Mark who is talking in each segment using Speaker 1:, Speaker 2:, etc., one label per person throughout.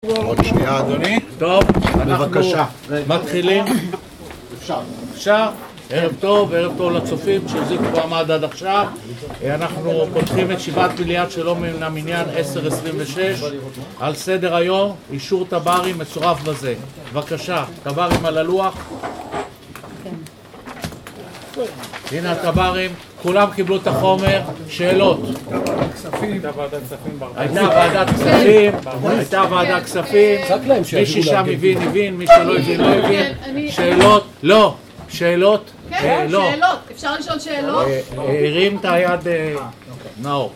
Speaker 1: עוד שנייה אדוני.
Speaker 2: טוב,
Speaker 1: בבקשה.
Speaker 2: אנחנו מתחילים. אפשר? ערב טוב לצופים שהחזיקו במעמד עד עכשיו. אנחנו פותחים את ישיבת מליאת שלום מן המניין 10:26. על סדר היום אישור תב"רים מצורף בזה. בבקשה, תב"רים על הלוח. הנה התב"רים, כולם קיבלו את החומר. שאלות? הייתה ועדת כספים, מי ששם הבין, מי שלא הבין לא הבין. שאלות? לא. שאלות?
Speaker 3: כן, שאלות. אפשר לשאול שאלות?
Speaker 2: הרים את היד נאור.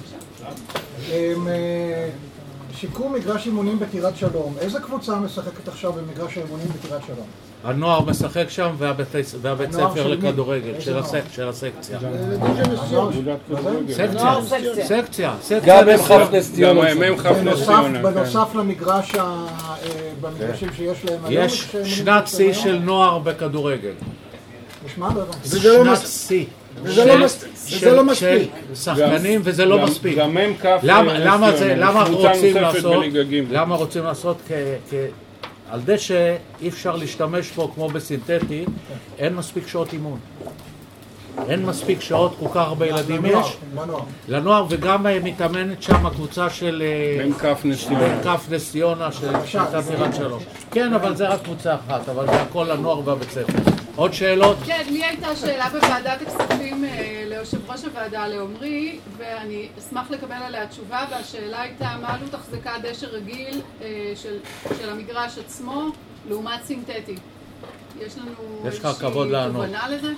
Speaker 4: שיקום מגרש אימונים בטירת שלום. איזה קבוצה משחקת עכשיו במגרש האימונים בטירת שלום?
Speaker 2: הנוער משחק שם והבית ספר לכדורגל של הסקציה. סקציה.
Speaker 5: גם הם חף נס ציונה.
Speaker 4: בנוסף למגרשים שיש להם היום.
Speaker 2: יש שנת שיא של נוער בכדורגל.
Speaker 4: שנת
Speaker 2: שיא.
Speaker 4: וזה לא מספיק.
Speaker 2: שחקנים וזה לא מספיק.
Speaker 5: גם הם כף
Speaker 2: למה רוצים לעשות על דשא אי אפשר להשתמש פה כמו בסינתטי, אין מספיק שעות אימון. אין מספיק שעות, כל כך הרבה ילדים יש. לנוער, וגם מתאמנת שם הקבוצה של כף נס ציונה של שיטת טירת שלום. כן, אבל זה רק קבוצה אחת, אבל זה הכל לנוער והבית ספר. עוד שאלות?
Speaker 3: כן, לי הייתה שאלה בוועדת הכספים ליושב ראש הוועדה לעומרי, ואני אשמח לקבל עליה תשובה, והשאלה הייתה מה עלות החזקה דשא רגיל של המגרש עצמו לעומת סינתטי. יש לנו איזושהי תובנה לזה?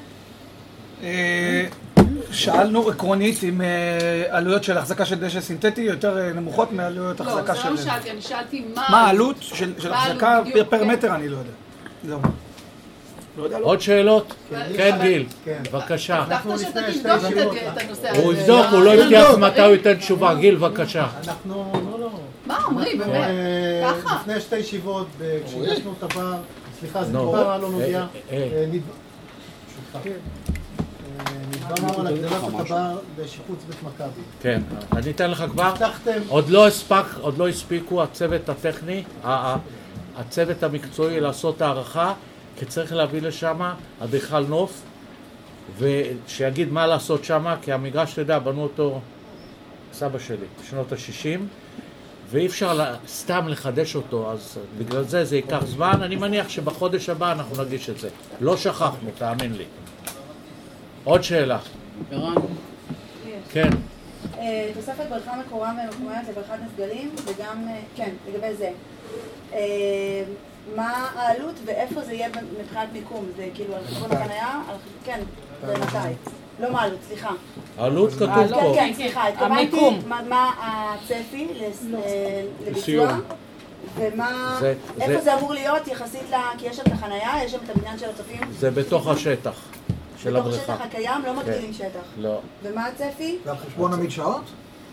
Speaker 6: שאלנו עקרונית אם עלויות של החזקה של דשא סינתטי יותר נמוכות מעלויות החזקה של...
Speaker 3: לא, זה לא שאלתי, אני שאלתי
Speaker 6: מה העלות של החזקה פר מטר, אני לא יודע.
Speaker 2: עוד שאלות? כן גיל, בבקשה.
Speaker 3: הבטחת שאתה תבדוק את הנושא הזה.
Speaker 2: הוא יבדוק, הוא לא הבטיח מתי הוא ייתן תשובה. גיל, בבקשה.
Speaker 4: אנחנו, לא.
Speaker 3: מה אומרים, באמת? ככה?
Speaker 4: לפני שתי ישיבות, כשהגשנו תב"ר, סליחה, זה תב"ר לא נוגע. נדבר על הגדלת התב"ר בשיפוץ בית מכבי.
Speaker 2: כן, אני אתן לך כבר. עוד לא הספיקו הצוות הטכני, הצוות המקצועי לעשות הערכה, כי צריך להביא לשם אדריכל נוף, ושיגיד מה לעשות שם, כי המגרש, אתה יודע, בנו אותו סבא שלי, בשנות ה-60, ואי אפשר סתם לחדש אותו, אז בגלל זה ייקח זמן. אני מניח שבחודש הבא אנחנו נגיש את זה. לא שכחנו, תאמין לי. עוד שאלה.
Speaker 7: ערן.
Speaker 2: כן.
Speaker 7: תוספת ברכה מקורה ומקומית לברכת נסגלים, וגם, כן, לגבי זה. מה העלות ואיפה זה יהיה מבחינת מיקום? זה כאילו על חשבון החניה? כן, ומתי? לא מה העלות, סליחה.
Speaker 2: העלות כתוב פה.
Speaker 7: כן, סליחה. התכוונתי מה הצפי לביצוע, ומה, איפה זה אמור להיות יחסית כי יש שם את החניה, יש שם את הבניין של הצופים?
Speaker 2: זה בתוך השטח של הבריכה.
Speaker 7: בתוך השטח הקיים, לא מגדילים שטח.
Speaker 2: לא.
Speaker 7: ומה הצפי?
Speaker 4: זה על חשבון המדשאות?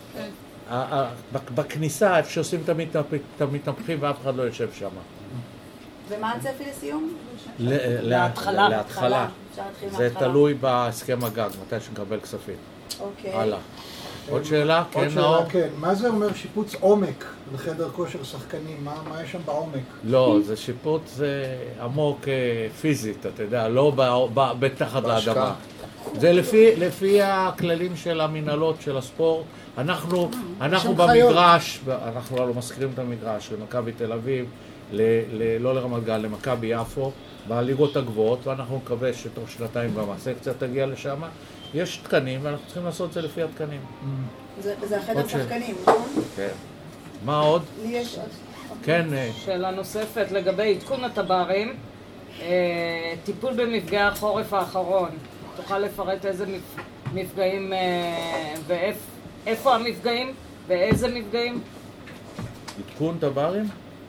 Speaker 2: בכניסה, איפה שעושים את המתנפחים ואף אחד לא יושב שם.
Speaker 7: ומה הצפי לסיום?
Speaker 2: להתחלה. זה תלוי בהסכם הגג, מתי שנקבל כספים.
Speaker 7: אוקיי.
Speaker 2: הלאה. עוד שאלה?
Speaker 4: עוד שאלה, כן. מה זה אומר שיפוץ עומק לחדר כושר שחקנים? מה יש שם בעומק?
Speaker 2: לא, זה שיפוץ עמוק פיזית, אתה יודע, לא בתחת לאדמה. זה לפי הכללים של המנהלות של הספורט. אנחנו במגרש, אנחנו לא מזכירים את המגרש למכבי תל אביב, לא לרמת גן, למכבי יפו, בליגות הגבוהות, ואנחנו מקווה שתוך שנתיים גם הסקציה תגיע לשם. יש תקנים ואנחנו צריכים לעשות את זה לפי התקנים.
Speaker 7: זה החדר שחקנים, נכון?
Speaker 2: כן. מה עוד?
Speaker 7: לי יש עוד.
Speaker 2: כן.
Speaker 8: שאלה נוספת לגבי עדכון התב"רים, טיפול במפגעי החורף האחרון. תוכל לפרט איזה מפגעים ואיפה המפגעים ואיזה מפגעים?
Speaker 2: עדכון תב"רים?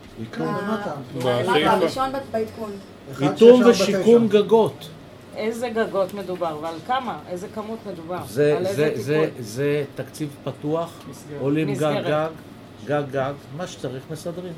Speaker 7: הראשון בעדכון.
Speaker 2: איתום ושיקום גגות.
Speaker 8: איזה גגות מדובר ועל כמה? איזה כמות מדובר?
Speaker 2: זה תקציב פתוח, עולים גג, מה שצריך מסדרים.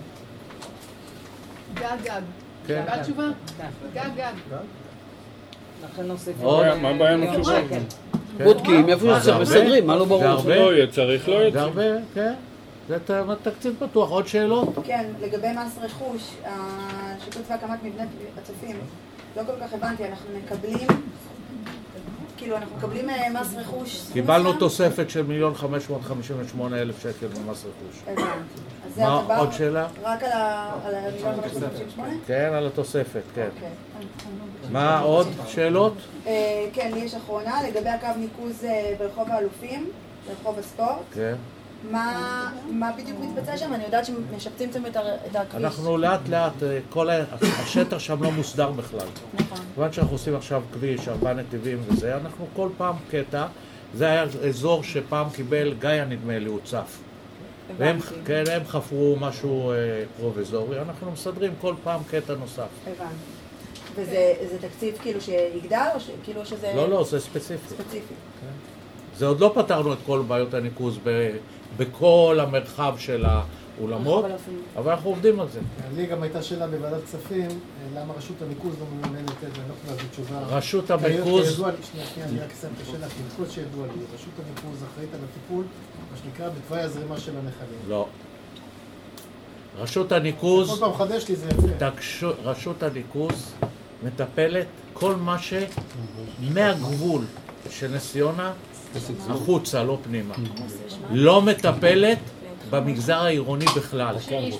Speaker 3: גג.
Speaker 2: כן.
Speaker 3: קיבלת תשובה? גג.
Speaker 8: לכן נוסיף.
Speaker 5: מה הבעיה עם התשובה?
Speaker 7: בודקים, איפה שצריך מסדרים, מה לא ברור?
Speaker 5: לא יהיה, צריך לא יהיה.
Speaker 2: זה הרבה, כן. זה תקציב פתוח. עוד שאלות?
Speaker 7: כן, לגבי מס רכוש, השיפוץ והקמת מבני הצופים, לא כל כך הבנתי, אנחנו מקבלים, כאילו אנחנו מקבלים מס רכוש...
Speaker 2: קיבלנו תוספת של 1,558,000 שקל ממס רכוש.
Speaker 7: הבנתי.
Speaker 2: מה עוד שאלה?
Speaker 7: רק על 1,558,000?
Speaker 2: כן, על התוספת, כן. מה עוד שאלות?
Speaker 7: כן, לי יש אחרונה, לגבי הקו ניקוז ברחוב האלופים, ברחוב הספורט. כן. מה בדיוק מתבצע שם? אני יודעת שמשפצים את הכביש.
Speaker 2: אנחנו לאט לאט, השטח שם לא מוסדר בכלל. נכון. כיוון שאנחנו עושים עכשיו כביש, 4 נתיבים וזה, אנחנו כל פעם קטע, זה היה אזור שפעם קיבל, גאיה נדמה לי, הוא צף. כן, הם חפרו משהו פרובזורי, אנחנו מסדרים כל פעם קטע נוסף.
Speaker 7: הבנתי. וזה תקציב כאילו שיגדל או כאילו שזה...
Speaker 2: לא, זה ספציפי. זה עוד לא פתרנו את כל בעיות הניקוז בכל המרחב של האולמות, אבל אנחנו עובדים על זה.
Speaker 9: לי גם הייתה שאלה בוועדת כספים, למה רשות הניקוז לא מממנת את זה, אני לא יכולה לתת תשובה.
Speaker 2: רשות הניקוז...
Speaker 9: שנייה, אני רק אסיים את השאלה, כי לפחות שידוע לי, רשות הניקוז אחראית על הטיפול, מה שנקרא, בתוואי הזרימה של הנחלים.
Speaker 2: לא. רשות הניקוז...
Speaker 9: כל פעם חדש לי זה יפה.
Speaker 2: רשות הניקוז מטפלת כל מה מהגבול של נס ציונה החוצה, לא פנימה. לא מטפלת במגזר העירוני בכלל.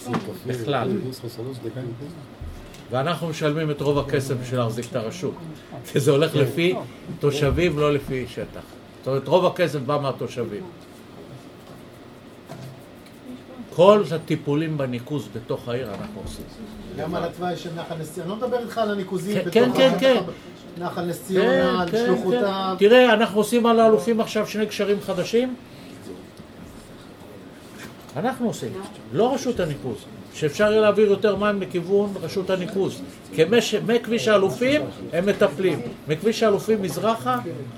Speaker 2: ואנחנו משלמים את רוב הכסף בשביל להחזיק את הרשות. כי זה הולך לפי תושבים, לא לפי שטח. זאת אומרת, רוב הכסף בא מהתושבים. כל הטיפולים בניקוז בתוך העיר אנחנו עושים.
Speaker 9: גם על התוואי של נחל נס ציונה. אני לא מדבר איתך על הניקוזים בתוך
Speaker 2: כן.
Speaker 9: נחל נס ציונה, על שלוחותיו.
Speaker 2: תראה, אנחנו עושים על האלופים עכשיו 2 קשרים חדשים. אנחנו עושים, לא רשות הניקוז. שאפשר יהיה להעביר יותר מים לכיוון רשות הניקוז. כי מכביש האלופים הם מטפלים. מכביש האלופים מזרחה,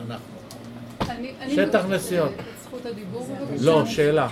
Speaker 2: אנחנו. שטח נסיעות.
Speaker 3: זכות הדיבור בבקשה.
Speaker 2: לא, שאלה.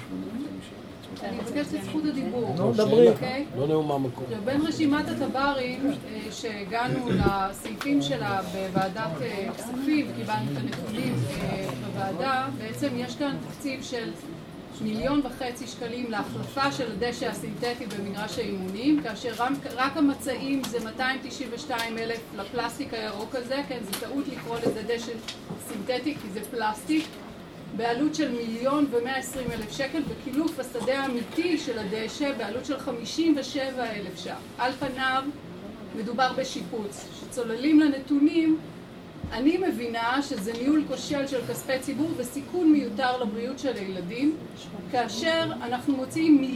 Speaker 3: אני מבקשת את זכות הדיבור.
Speaker 2: לא, דברי.
Speaker 5: לא נאום מהמקום.
Speaker 3: בין רשימת התברים שהגענו לסעיפים שלה בוועדת כספים, קיבלנו את הנתונים בוועדה, בעצם יש כאן תקציב של 1.5 מיליון שקלים להחלפה של הדשא הסינתטי במגרש האימונים, כאשר רק המצעים זה 292,000 לפלסטיק הירוק הזה, כן, זה טעות לקרוא לזה דשא סינתטי כי זה פלסטיק, בעלות של 1,120,000 שקל, וקילוף השדה האמיתי של הדשא בעלות של 57,000 ש"ח. על פניו מדובר בשיפוץ. שצוללים לנתונים, אני מבינה שזה ניהול כושל של כספי ציבור וסיכון מיותר לבריאות של הילדים, כאשר אנחנו מוציאים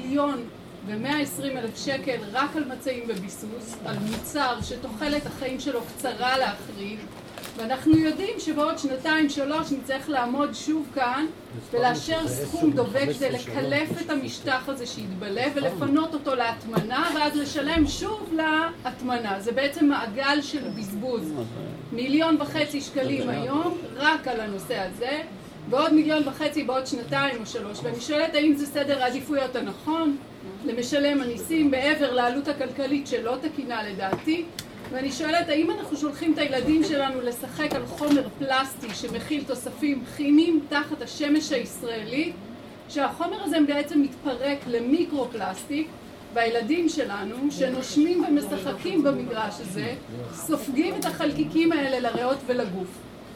Speaker 3: 1,120,000 שקל רק על מצעים וביסוס, על מוצר שתוחלת החיים שלו קצרה להחריד, ואנחנו יודעים שבעוד 2-3 נצטרך לעמוד שוב כאן ולאשר סכום דובק כדי לקלף את המשטח הזה שיתבלה ולפנות אותו להטמנה ואז לשלם שוב להטמנה. זה בעצם מעגל של בזבוז. 1.5 מיליון שקלים היום רק על הנושא הזה, ועוד 1.5 מיליון בעוד 2 או 3. ואני שואלת האם זה סדר העדיפויות הנכון למשלם הניסים בעבר לעלות הכלכלית שלא תקינה לדעתי. ואני שואלת, האם אנחנו שולחים את הילדים שלנו לשחק על חומר פלסטי שמכיל תוספים כימיים תחת השמש הישראלית, שהחומר הזה בעצם מתפרק למיקרו-פלסטיק, והילדים שלנו, שנושמים ומשחקים במגרש הזה, סופגים את החלקיקים האלה לריאות ולגוף.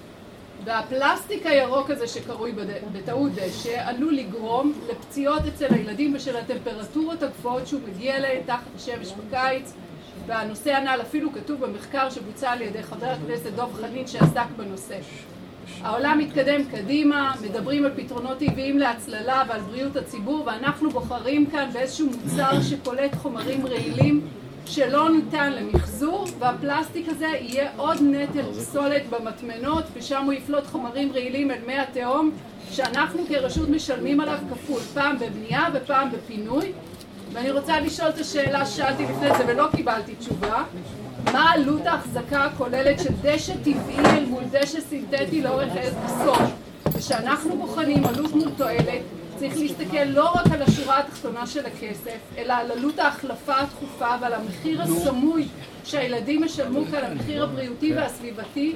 Speaker 3: והפלסטיק הירוק הזה שקרוי בטעות דשא עלול לגרום לפציעות אצל הילדים בשל הטמפרטורות הגבוהות שהוא מגיע אליהן תחת השמש בקיץ, והנושא הנ"ל אפילו כתוב במחקר שבוצע על ידי חבר הכנסת דב חנין שעסק בנושא. העולם מתקדם קדימה, מדברים על פתרונות טבעיים להצללה ועל בריאות הציבור, ואנחנו בוחרים כאן באיזשהו מוצר שקולט חומרים רעילים שלא ניתן למחזור, והפלסטיק הזה יהיה עוד נטל פסולת במטמנות, ושם הוא יפלוט חומרים רעילים אל מי התהום, שאנחנו כרשות משלמים עליו כפול, פעם בבנייה ופעם בפינוי. ואני רוצה לשאול את השאלה ששאלתי לפני זה ולא קיבלתי תשובה. מה עלות ההחזקה הכוללת של דשא טבעי אל מול דשא סינתטי לאורך עשור? ושאנחנו בוחנים עלות מול תועלת, צריך להסתכל לא רק על השורה התחתונה של הכסף, אלא על עלות ההחלפה התכופה ועל המחיר הסמוי שהילדים משלמו כאן, המחיר הבריאותי והסביבתי.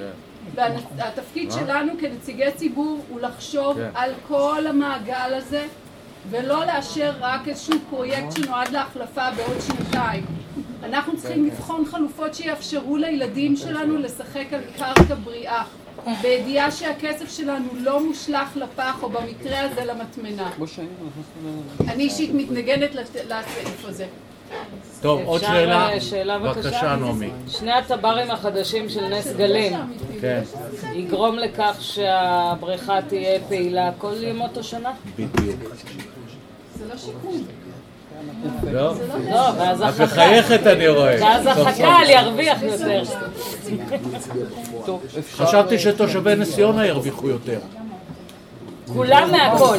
Speaker 3: והתפקיד שלנו כנציגי ציבור הוא לחשוב על כל המעגל הזה, ולא לאשר רק איזשהו פרויקט שנועד להחלפה בעוד שנתיים. אנחנו צריכים לבחון חלופות שיאפשרו לילדים שלנו לשחק על קרקע בריאה, בידיעה שהכסף שלנו לא מושלך לפח או במקרה הזה למטמנה. אני אישית מתנגדת לסעיף הזה.
Speaker 2: טוב, עוד שאלה? בבקשה, נעמי.
Speaker 8: שני הטברים החדשים של נס גלים יגרום לכך שהבריכה תהיה פעילה כל ימות השנה?
Speaker 2: בדיוק.
Speaker 3: זה לא שיקום.
Speaker 2: לא?
Speaker 8: לא, ואז
Speaker 2: את מחייכת אני רואה.
Speaker 8: ואז החק"ל ירוויח יותר.
Speaker 2: חשבתי שתושבי נס ציונה ירוויחו יותר.
Speaker 8: כולם מהכל.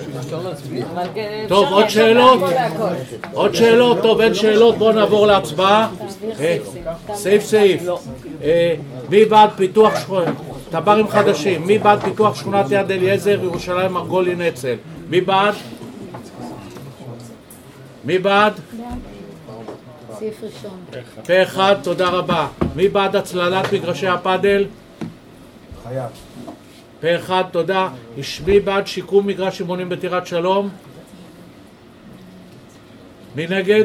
Speaker 2: טוב, עוד שאלות? עוד שאלות? טוב, אין שאלות, בואו נעבור להצבעה. סעיף. מי בעד פיתוח טברים חדשים? מי בעד פיתוח שכונת יד אליעזר, ירושלים, מרגולי, נצל? מי בעד? מי בעד?
Speaker 10: סעיף ראשון.
Speaker 2: פה אחד, תודה רבה. מי בעד הצללת מגרשי הפאדל?
Speaker 1: חייב.
Speaker 2: פה אחד, תודה. מי בעד שיקום מגרש אימונים בטירת שלום? מי נגד?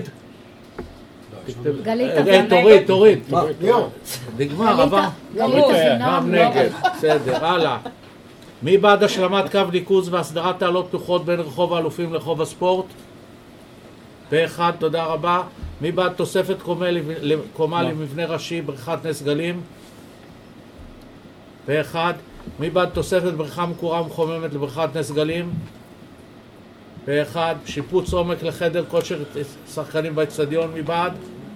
Speaker 10: גלית אבינועם.
Speaker 2: תוריד. נגמר, עבר.
Speaker 10: גלית אבינועם.
Speaker 2: נגד, בסדר, הלאה. מי בעד השלמת קו ניקוז והסדרת תעלות פתוחות בין רחוב האלופים לרחוב הספורט? פה אחד, תודה רבה. מי בעד תוספת קומה למבנה ראשי בריכת נס גלים? פה אחד. מי בעד תוספת בריכה מקורה ומחוממת לבריכת נס גלים? פה אחד. שיפוץ עומק לחדר כושר שחקנים באצטדיון, מי בעד?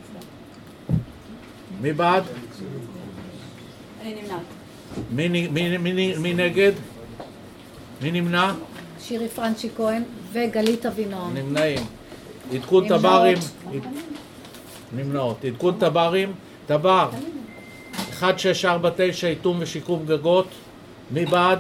Speaker 2: מי בעד?
Speaker 7: אני נמנעת.
Speaker 2: מי נגד? מי נמנע?
Speaker 10: שירי פרנצ'י כהן וגלית אבינועם.
Speaker 2: נמנעים. עדכון טברים. נמנעות. עדכון טברים. טבר 1649 איתום ושיקום גגות. מי בעד?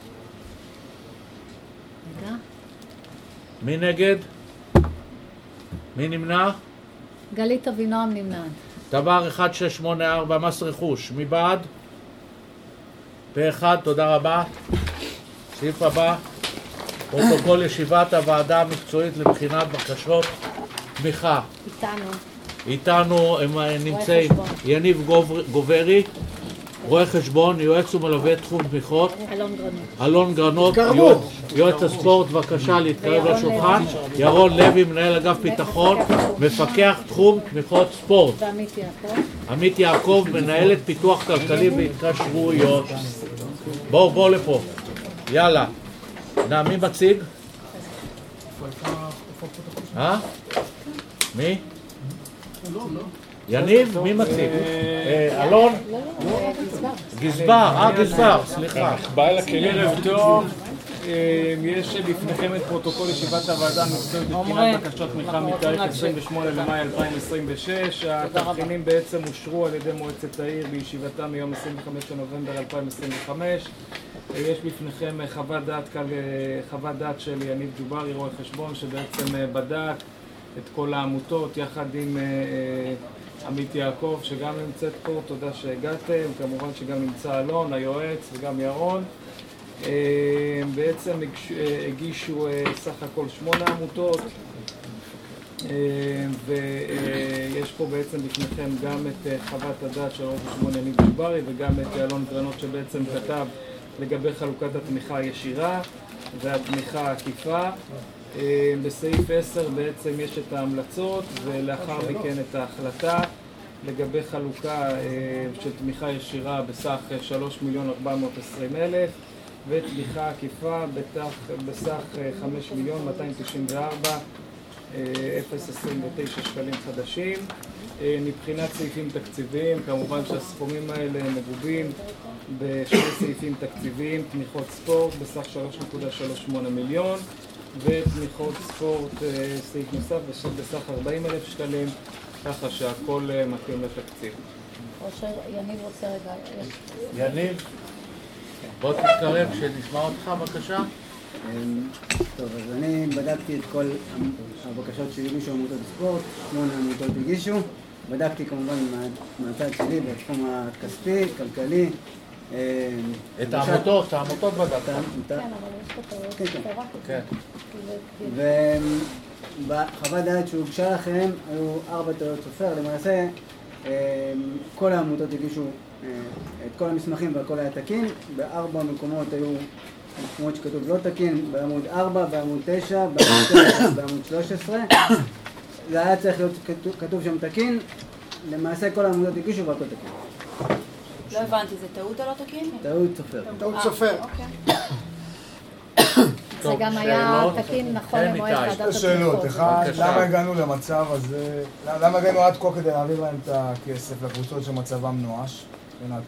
Speaker 2: מי נגד? מי נמנע?
Speaker 10: גלית אבינועם נמנעת.
Speaker 2: טבר 1684 מס רכוש. מי בעד? פה אחד, תודה רבה. סעיף הבא. פרוטוקול ישיבת הוועדה המקצועית לבחינת בקשות תמיכה. איתנו הם נמצאים יניב גוברי, רואה חשבון, יועץ ומלווה תחום תמיכות. אלון גרנות, יועץ הספורט, בבקשה להתקרב לשולחן. ירון לוי, מנהל אגף ביטחון, מפקח תחום תמיכות ספורט. עמית יעקב, מנהלת פיתוח כלכלי והתקשרויות. בואו לפה. יאללה. מי מציג? מי? יניב? מי מציג? אלון? גזבר, סליחה.
Speaker 5: בעל הכלים. ערב טוב. יש בפניכם את פרוטוקול ישיבת הוועדה המקצועית לבחינת בקשות תמיכה מתאריך 28 למאי 2026. התבחינים בעצם אושרו על ידי מועצת העיר בישיבתה מיום 25 לנובמבר 2025. יש בפניכם חוות דעת של יניב ג'וברי, רואה חשבון, שבעצם בדק את כל העמותות יחד עם עמית יעקב שגם נמצאת פה, תודה שהגעתם, כמובן שגם נמצא אלון, היועץ, וגם ירון. בעצם הגישו סך הכל 8 עמותות, ויש פה בעצם בפניכם גם את חוות הדעת של רואה חשבון יניב ג'וברי וגם את אלון גרנות שבעצם כתב לגבי חלוקת התמיכה הישירה והתמיכה העקיפה. בסעיף 10 בעצם יש את ההמלצות ולאחר מכן את ההחלטה לגבי חלוקה של תמיכה ישירה בסך 3,420,000 ותמיכה עקיפה בסך 5,294,029 שקלים חדשים. מבחינת סעיפים תקציביים, כמובן שהסכומים האלה מגובים בשני סעיפים תקציביים, תמיכות ספורט בסך 3.38 מיליון ותמיכות ספורט סעיף נוסף בסך 40,000 שקלים, ככה שהכל מתאים לתקציב.
Speaker 10: יניב רוצה רגע.
Speaker 2: יניב, בוא תתקרב שנשמע אותך בבקשה.
Speaker 11: טוב, אז אני בדקתי את כל הבקשות שהגישו עמותות הספורט, 8 עמותות הגישו. בדקתי כמובן מהצד שלי בתחום הכספי, כלכלי,
Speaker 2: את העמותות בדקת.
Speaker 10: כן, אבל יש פה טעות.
Speaker 11: כן. ובחוות דעת שהוגשה לכם היו 4 טעויות סופר. למעשה כל העמותות הגישו את כל המסמכים והכל היה תקין. ב4 מקומות היו מקומות שכתוב לא תקין, בעמוד 4, בעמוד 9, בעמוד 9, בעמוד 13. זה היה צריך להיות כתוב שם תקין. למעשה כל העמותות הגישו והכל תקין.
Speaker 7: לא הבנתי, זה טעות או לא תקין?
Speaker 11: טעות סופר.
Speaker 4: טעות סופר.
Speaker 10: זה גם היה תקין נכון למועד ועדת התמיכות.
Speaker 12: שאלות, אחד, למה הגענו למצב הזה, למה הגענו עד כה כדי להעביר להם את הכסף לקבוצות שמצבם נואש, מבחינת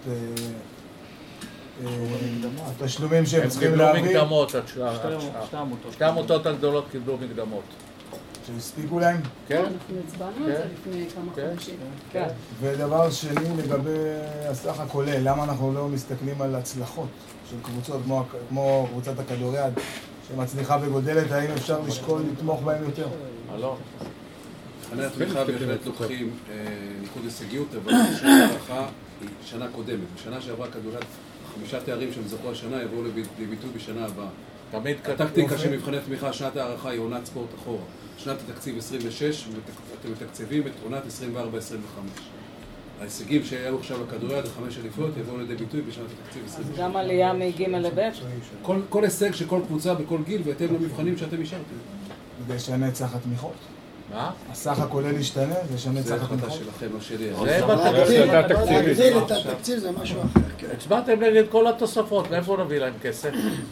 Speaker 12: התשלומים שהם צריכים להעביר?
Speaker 2: קיבלו מקדמות, שתי העמותות הגדולות קיבלו מקדמות.
Speaker 12: שהספיקו להם?
Speaker 2: כן.
Speaker 3: אנחנו הצבענו על זה לפני כמה חודשים.
Speaker 2: כן.
Speaker 12: ודבר שני, לגבי הסך הכולל, למה אנחנו לא מסתכלים על הצלחות של קבוצות כמו קבוצת הכדוריד שמצליחה וגודלת, האם אפשר לשקול לתמוך בהם יותר?
Speaker 2: לא.
Speaker 13: מבחני התמיכה בהחלט לוקחים ניקוד הישגיות, אבל שנת הערכה היא שנה קודמת. בשנה שעברה כדוריד 5 תארים שהם זכו השנה יבואו לביטוי בשנה הבאה. הטקטיקה של מבחני תמיכה, שנת הערכה היא עונת ספורט אחורה. שנת התקציב 26, ואתם מתקצבים את עונת 24-25. ההישגים שהיו עכשיו לכדוריד, 5 אליפויות, יבואו לידי ביטוי בשנת התקציב 26.
Speaker 8: אז גם עלייה מ-ג' לב'?
Speaker 13: כל הישג של כל קבוצה בכל גיל, בהתאם למבחנים שאתם אישרתם.
Speaker 12: זה ישנה את סך התמיכות?
Speaker 2: מה?
Speaker 12: הסך הכולל ישתנה, זה ישנה את סך התמיכות?
Speaker 13: זה החלטה שלכם, לא שלי.
Speaker 4: להגדיל את התקציב זה משהו אחר.
Speaker 2: הצבעתם נגד כל התוספות, מאיפה נביא להם כסף?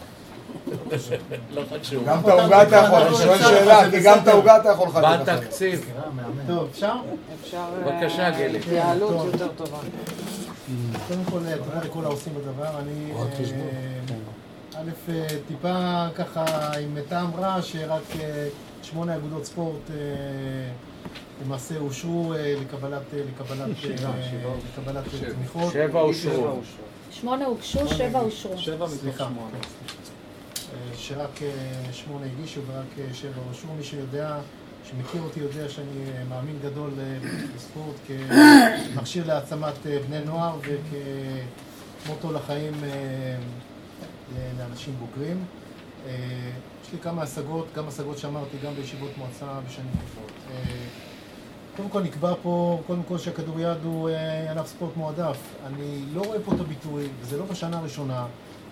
Speaker 2: לא חשוב.
Speaker 12: גם את העוגה אתה יכול, אני שואל שאלה, כי גם את העוגה אתה יכול לחלק.
Speaker 2: בתקציב.
Speaker 9: טוב, אפשר?
Speaker 8: אפשר...
Speaker 2: בבקשה, גילי.
Speaker 8: התייעלות יותר טובה.
Speaker 9: קודם כל, תודה לכל העושים בדבר. אני... א', טיפה ככה עם טעם רע שרק 8 אגודות ספורט למעשה אושרו לקבלת תמיכות.
Speaker 2: 7 אושרו.
Speaker 10: 8 הוגשו, 7 אושרו.
Speaker 5: 7 מתוך 8.
Speaker 9: שרק 8 הגישו ורק 7 אושרו. מי שיודע, שמכיר אותי יודע שאני מאמין גדול בספורט כמכשיר להעצמת בני נוער וכמוטו לחיים לאנשים בוגרים. יש לי כמה השגות, גם השגות שאמרתי, גם בישיבות מועצה בשנים קודמות. קודם כל נקבע פה, קודם כל שהכדוריד הוא ענף ספורט מועדף. אני לא רואה פה את הביטוי, וזה לא בשנה הראשונה,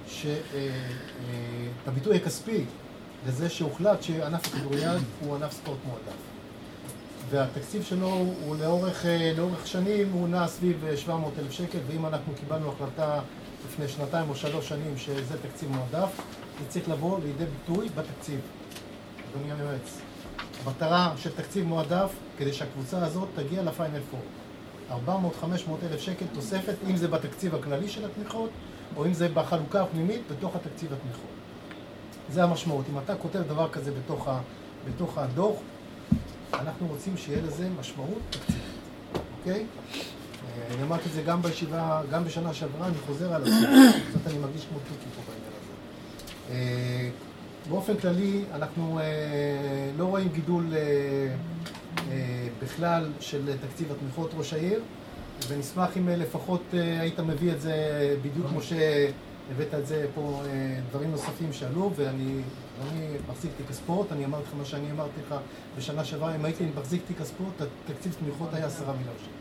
Speaker 9: את הביטוי הכספי לזה שהוחלט שענף הכדוריד הוא ענף ספורט מועדף. והתקציב שלו הוא לאורך שנים הוא נע סביב 700,000 שקל, ואם אנחנו קיבלנו החלטה לפני 2 או 3 שנים שזה תקציב מועדף, זה צריך לבוא לידי ביטוי בתקציב. אדוני היועץ, המטרה של תקציב מועדף כדי שהקבוצה הזאת תגיע לפיינל 4. 400-500 אלף שקל תוספת, אם זה בתקציב הכללי של התמיכות, או אם זה בחלוקה הפנימית בתוך התקציב התמיכות. זה המשמעות. אם אתה כותב דבר כזה בתוך הדוח, אנחנו רוצים שיהיה לזה משמעות תקציבית. אוקיי? אני אמרתי את זה גם בישיבה, גם בשנה שעברה, אני חוזר על זה. זאת אני מרגיש כמו תוקי פה בעניין הזה. באופן כללי, אנחנו לא רואים גידול בכלל של תקציב התמיכות ראש העיר, ונשמח אם לפחות היית מביא את זה בדיוק כמו שהבאת את זה פה, דברים נוספים שעלו, ואני מחזיק תיק הספורט, אני אמרתי לך מה שאני אמרתי לך בשנה שעברה, אם הייתי מחזיק תיק הספורט, תקציב תמיכות היה 10 מיליון שקל.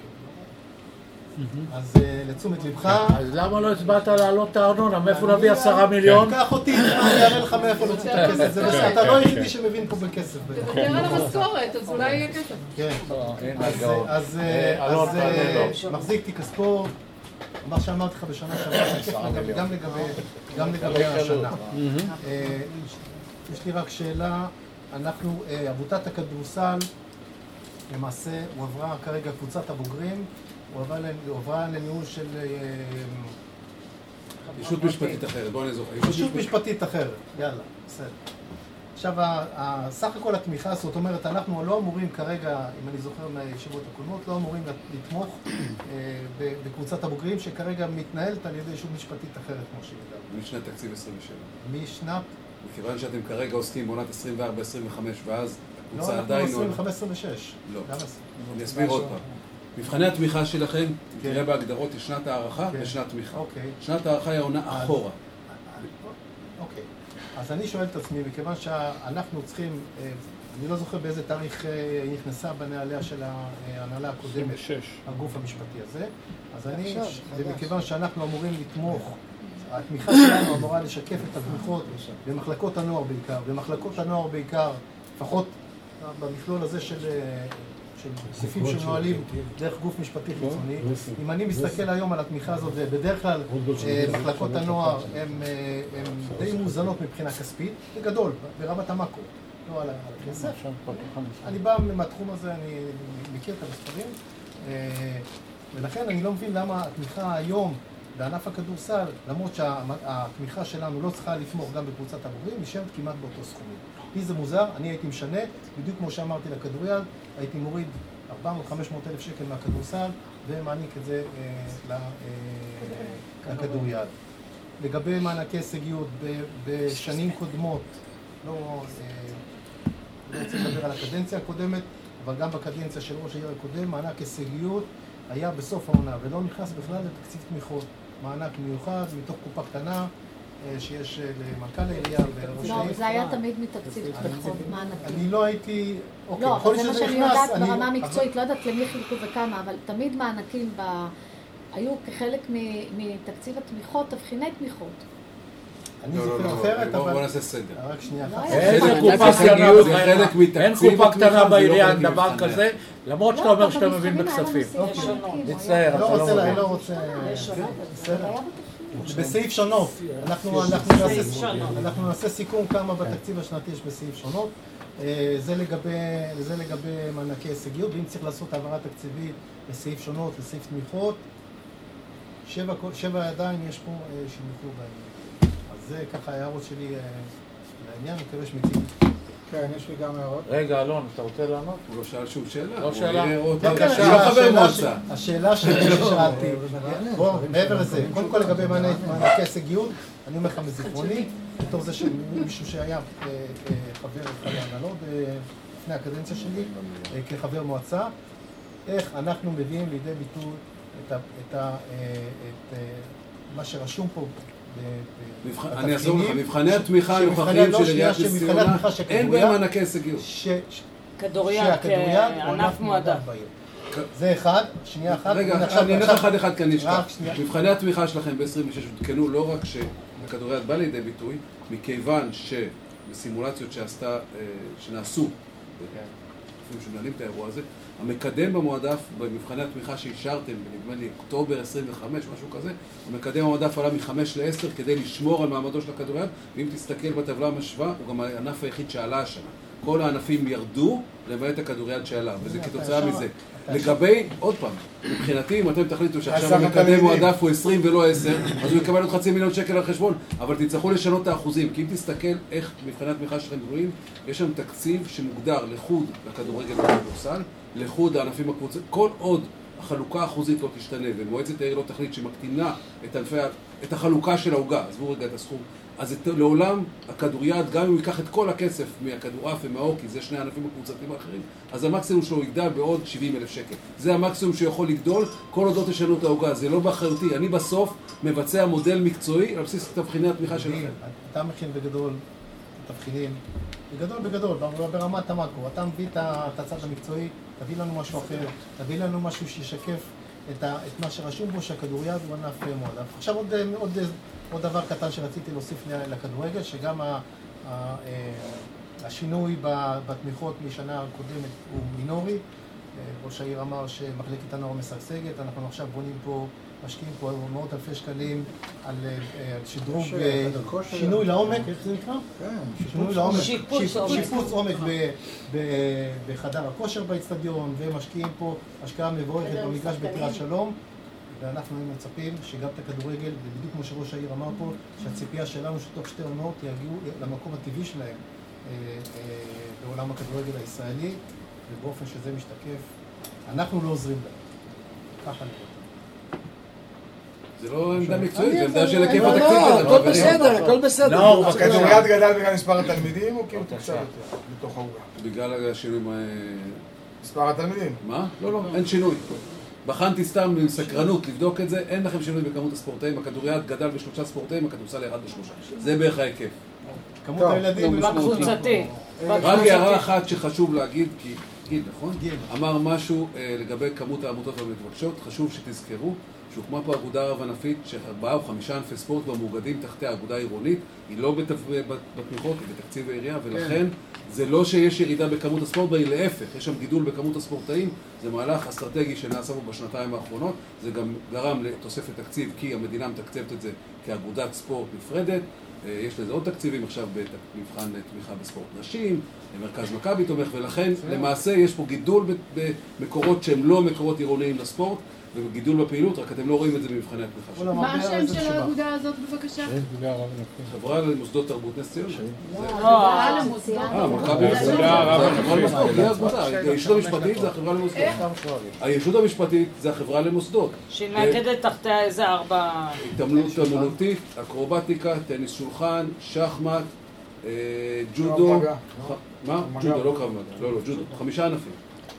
Speaker 9: אז לתשומת לבך...
Speaker 2: אז למה לא הצבעת להעלות את הארנונה? מאיפה נביא 10 מיליון?
Speaker 9: קח אותי, אני אראה לך מאיפה להוציא את הכסף, זה בסדר, אתה לא היחידי שמבין פה בכסף.
Speaker 3: תוותר על המשכורת, אז אולי יהיה כסף.
Speaker 9: כן, אז מחזיק תיק הספורט, מה שאמרתי לך בשנה שעברה, גם לגבי השנה. יש לי רק שאלה, אנחנו, עמותת הכדורסל, למעשה הועברה כרגע קבוצת הבוגרים, הועברה לניהול של...
Speaker 13: ישות משפטית אחרת, בואו נזוכר.
Speaker 9: ישות משפטית אחרת, יאללה, בסדר. עכשיו, סך הכל התמיכה, זאת אומרת, אנחנו לא אמורים כרגע, אם אני זוכר מהישיבות הקודמות, לא אמורים לתמוך בקבוצת הבוגרים שכרגע מתנהלת על ידי ישות משפטית אחרת, כמו שידענו.
Speaker 13: משנת תקציב 27.
Speaker 9: משנת?
Speaker 13: מכיוון שאתם כרגע עוסקים בעונת 24-25, ואז הקבוצה
Speaker 9: לא,
Speaker 13: עדיין...
Speaker 9: אנחנו 25-26.
Speaker 13: לא, אני אסביר עוד פעם. מבחני התמיכה שלכם, תראה בהגדרות, יש שנת הערכה ושנת תמיכה. שנת הערכה היא עונה אחורה.
Speaker 9: אוקיי. אז אני שואל את עצמי, מכיוון שאנחנו צריכים, אני לא זוכר באיזה תאריך היא נכנסה בנעליה של ההנהלה הקודמת, הגוף המשפטי הזה, אז אני, ומכיוון שאנחנו אמורים לתמוך, התמיכה שלנו אמורה לשקף את התמיכות במחלקות הנוער בעיקר, במחלקות הנוער בעיקר, לפחות במכלול הזה של גופים שנועלים דרך גוף משפטי חיצוני. אם אני מסתכל היום על התמיכה הזאת, ובדרך כלל מחלקות הנוער הן די מאוזנות מבחינה כספית, בגדול, ברמת המקרו, לא על הכסף. אני בא מהתחום הזה, אני מכיר את המספרים, ולכן אני לא מבין למה התמיכה היום בענף הכדורסל, למרות שהתמיכה שלנו לא צריכה לתמוך גם בקבוצת הבוגרים, נשארת כמעט באותו סכומים. לי זה מוזר, אני הייתי משנה, בדיוק כמו שאמרתי לכדוריד, הייתי מוריד 400-500 אלף שקל מהכדורסל ומעניק את זה לכדוריד. לגבי מענקי הישגיות, בשנים קודמות, לא רוצה לדבר על הקדנציה הקודמת, אבל גם בקדנציה של ראש העיר הקודם, מענק הישגיות היה בסוף העונה, ולא נכנס בכלל לתקציב תמיכות. מענק מיוחד מתוך קופה קטנה שיש למנכ"ל העירייה וראש העיר.
Speaker 10: לא, זה היה תמיד מתקציב תמיכות, מענקים.
Speaker 9: אני לא הייתי...
Speaker 10: לא, אבל זה מה שאני יודעת ברמה המקצועית, לא יודעת למי חילקו וכמה, אבל תמיד מענקים היו כחלק מתקציב התמיכות, תבחיני תמיכות.
Speaker 9: אני זוכר אחרת, אבל...
Speaker 13: בוא נעשה סדר.
Speaker 9: רק שנייה אחת.
Speaker 2: אין קופה קטנה בעירייה, אין דבר כזה, למרות שאתה אומר שאתה מבין בכספים. מצטער, אתה לא מבין.
Speaker 9: אני לא רוצה... בסעיף שונות, אנחנו נעשה סיכום כמה בתקציב השנתי יש בסעיף שונות. זה לגבי מענקי הישגיות, ואם צריך לעשות העברה תקציבית לסעיף שונות, לסעיף תמיכות, 7 ידיים יש פה שימוכו בעניין. אז זה ככה ההערות שלי לעניין, אני מקווה שמציעים.
Speaker 4: כן, יש לי גם הערות.
Speaker 2: רגע, אלון, אתה רוצה לענות?
Speaker 13: הוא לא שאל שום שאלה.
Speaker 2: לא שאלה.
Speaker 9: השאלה ששאלתי, מעבר לזה, קודם כל לגבי מענקי הישגיות, אני אומר לך מזיכרוני, בתור זה שמישהו שהיה חבר ההנהלות לפני הקדנציה שלי, כחבר מועצה, איך אנחנו מביאים לידי ביטוי את מה שרשום פה.
Speaker 13: אני אעזור לך, מבחני התמיכה הנוכחיים של עיריית נס ציונה, אין בהם מענקי הישגיות.
Speaker 8: כדוריד, ענף מועדף.
Speaker 9: זה אחד, שנייה אחת.
Speaker 13: רגע, אני אלך אחד כאן נשכח. מבחני התמיכה שלכם ב-26 הותקנו לא רק שהכדוריד בא לידי ביטוי, מכיוון שבסימולציות שנעשו, שמנהלים את האירוע הזה, המקדם במועדף, במבחני התמיכה שאישרתם, בנדמה לי אוקטובר 25, משהו כזה, המקדם במועדף עלה מ-5 ל-10 כדי לשמור על מעמדו של הכדוריד, ואם תסתכל בטבלה המשוואה, הוא גם הענף היחיד שעלה השנה. כל הענפים ירדו, למעט הכדוריד שעלה, וזה כתוצאה מזה. לגבי, עוד פעם, מבחינתי, אם אתם תחליטו שעכשיו המקדם מועדף הוא 20 ולא 10, אז הוא יקבל עוד $500,000 על חשבון, אבל תצטרכו לשנות את האחוזים, כי אם תסתכל איך מבחני התמיכה שלכם רואים, יש שם תקציב שמוגדר לחוד לכדורגל וכדורסל, לחוד הענפים הקבוצות, כל עוד החלוקה האחוזית לא תשתנה, ומועצת העיר לא תחליט שמקטינה את החלוקה של העוגה, עזבו רגע את הסכום, אז לעולם הכדוריד, גם אם הוא ייקח את כל הכסף מהכדורעף ומההוקי, זה שני הענפים הקבוצתיים האחרים, אז המקסימום שלו יגדל בעוד $70,000. זה המקסימום שיכול לגדול, כל עוד לא תשנו את העוגה, זה לא באחריותי. אני בסוף מבצע מודל מקצועי על בסיס תבחיני התמיכה שלכם.
Speaker 9: אתה מכין בגדול תבחינים, בגדול, ברמת המקרו. אתה מביא את הצד המקצועי, תביא לנו משהו אחר, תביא לנו משהו שישקף את מה שרשום בו שהכדוריד הוא ענף מועדף. עכשיו עוד דבר קטן שרציתי להוסיף לכדורגל, שגם השינוי בתמיכות משנה הקודמת הוא מינורי. ראש העיר אמר שמחלקת הנוער משגשגת, אנחנו עכשיו בונים פה, משקיעים פה מאות אלפי שקלים על שדרוג, שינוי לעומק, איך זה נקרא? שינוי לעומק, שיפוץ עומק בחדר הכושר באצטדיון, ומשקיעים פה השקעה מבורכת במגרש בקריית שלום. ואנחנו מצפים שגם את הכדורגל, ובדיוק כמו שראש העיר אמר פה, שהציפייה שלנו שתוך 2 עונות יגיעו למקום הטבעי שלהם בעולם הכדורגל הישראלי, ובאופן שזה משתקף, אנחנו לא עוזרים להם. ככה נראה.
Speaker 13: זה לא עמדה מקצועית, זה עמדה של היקף התקציב.
Speaker 12: לא, הכל בסדר, הכל בסדר. הכדוריד גדל בגלל מספר התלמידים או כי הוא תוקצב בתוך העוגה?
Speaker 13: בגלל השינוי...
Speaker 12: מספר התלמידים.
Speaker 13: מה? לא, אין שינוי. בחנתי סתם עם סקרנות לבדוק את זה, אין לכם שינוי בכמות הספורטאים, הכדוריד גדל ב3 ספורטאים, הכדורסל ירד ב3. זה בערך ההיקף.
Speaker 9: כמות הילדים
Speaker 8: בקבוצתי.
Speaker 13: רק הערה אחת שחשוב להגיד, כי גיל, נכון? אמר משהו לגבי כמות העמותות המתבקשות, חשוב שתזכרו שהוקמה פה אגודה רב-ענפית ש4 או 5 ענפי ספורט והמאוגדים תחתי האגודה העירונית, היא לא בתמיכות, היא בתקציב העירייה, ולכן זה לא שיש ירידה בכמות הספורט, היא להפך, יש שם גידול בכמות הספורטאים, זה מהלך אסטרטגי שנעשה פה בשנתיים האחרונות, זה גם גרם לתוספת תקציב כי המדינה מתקצבת את זה כאגודת ספורט נפרדת, יש לזה עוד תקציבים עכשיו במבחן תמיכה בספורט נשים, מרכז מכבי תומך, ולכן למעשה יש פה גידול במקורות שהם לא מקורות עירוניים לספורט, וגידול בפעילות, רק אתם לא רואים את זה במבחני התמיכה.
Speaker 3: מה השם של האגודה הזאת בבקשה?
Speaker 13: חברה למוסדות תרבות נס ציונה.
Speaker 3: חברה למוסדות.
Speaker 13: מכבי נס ציונה. זה החברה למוסדות, זה האגודה. הישות המשפטית זה החברה למוסדות. הישות המשפטית זה החברה למוסדות.
Speaker 8: שמאגדת תחתיה איזה 4...
Speaker 13: התעמלות אמנותית, אקרובטיקה, טניס שולחן, שחמט, ג'ודו. מה? ג'ודו, לא קרב מגע. לא, ג'ודו. 5 ענפים.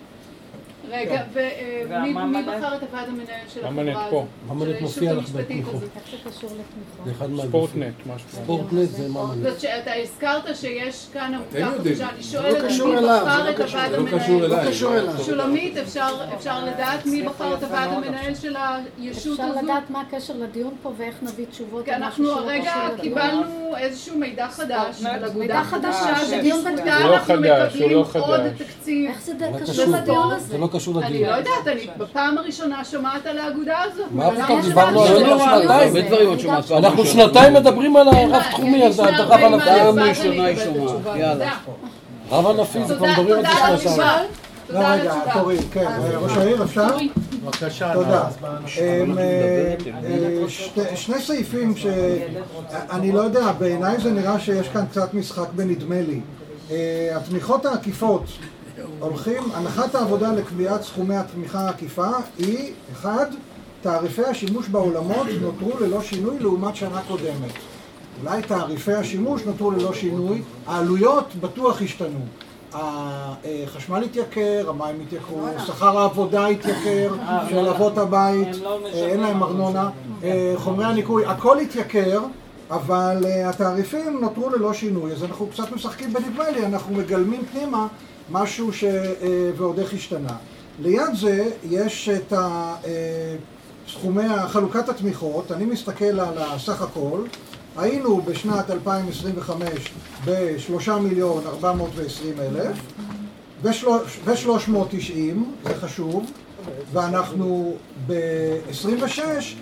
Speaker 3: רגע, ומי בחר את הוועד המנהל של החברה הזאת?
Speaker 14: ממנט מופיע לך בתמיכות.
Speaker 10: איך זה קשור לתמיכות?
Speaker 14: זה אחד מהגופים.
Speaker 5: ספורטנט, משהו.
Speaker 14: ספורטנט זה ממנט.
Speaker 3: זאת שאתה הזכרת שיש כאן עמותה חדשה, אני שואלת מי בחר את הוועד המנהל.
Speaker 13: לא קשור אליי.
Speaker 3: שולמית, אפשר לדעת מי בחר את הוועד המנהל של הישות הזו?
Speaker 10: אפשר לדעת מה הקשר לדיון פה ואיך נביא תשובות?
Speaker 3: כי אנחנו הרגע קיבלנו איזשהו מידע חדש על אגודה חדשה שבזכותה
Speaker 5: הוא לא
Speaker 3: אנחנו
Speaker 5: חדש, הוא
Speaker 3: מקבלים
Speaker 5: לא
Speaker 3: עוד
Speaker 5: חדש.
Speaker 3: תקציב.
Speaker 10: איך זה קשור לדיון הזה?
Speaker 14: זה לא קשור לדיון.
Speaker 3: אני לא יודעת, אני בפעם הראשונה שומעת על האגודה הזאת.
Speaker 14: מה פתאום דיברנו על זה שנתיים? אנחנו שנתיים מדברים על הרב תחומי, אז אתה רב ענפי.
Speaker 3: פעם ראשונה היא שומעת, יאללה.
Speaker 14: רב ענפי זה כבר מדברים על זה שנתיים.
Speaker 4: לא רגע, תורי, כן, ראש העיר אפשר?
Speaker 1: בבקשה.
Speaker 4: תודה. שני סעיפים שאני לא יודע, בעיניי זה נראה שיש כאן קצת משחק בנדמה לי. התמיכות העקיפות הולכים, הנחת העבודה לקביעת סכומי התמיכה העקיפה היא 1. תעריפי השימוש בעולמות נותרו ללא שינוי לעומת שנה קודמת. אולי תעריפי השימוש נותרו ללא שינוי, העלויות בטוח השתנו. החשמל התייקר, המים התייקרו, שכר העבודה התייקר של אבות הבית, אין להם ארנונה, חומרי הניקוי, הכל התייקר, אבל התעריפים נותרו ללא שינוי. אז אנחנו קצת משחקים בנדמה לי, אנחנו מגלמים פנימה משהו ועוד איך השתנה. ליד זה יש את סכומי חלוקת התמיכות, אני מסתכל על הסך הכל, היינו בשנת 2025 ב3,420,000 ו-390, זה חשוב, ואנחנו ב-26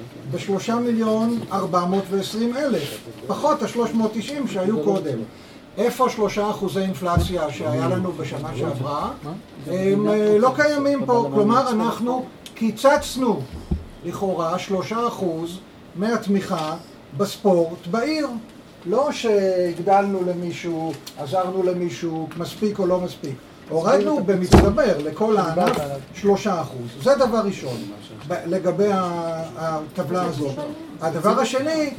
Speaker 4: ב3,420,000, פחות ה-390 שהיו קודם. איפה 3% אינפלציה שהיה לנו בשנה שעברה? הם לא קיימים פה, כלומר אנחנו קיצצנו לכאורה 3% מהתמיכה בספורט בעיר. לא שהגדלנו למישהו, עזרנו למישהו, מספיק או לא מספיק. הורדנו במצטבר לכל הענף 3%. זה דבר ראשון, לגבי הטבלה הזאת. הדבר השני,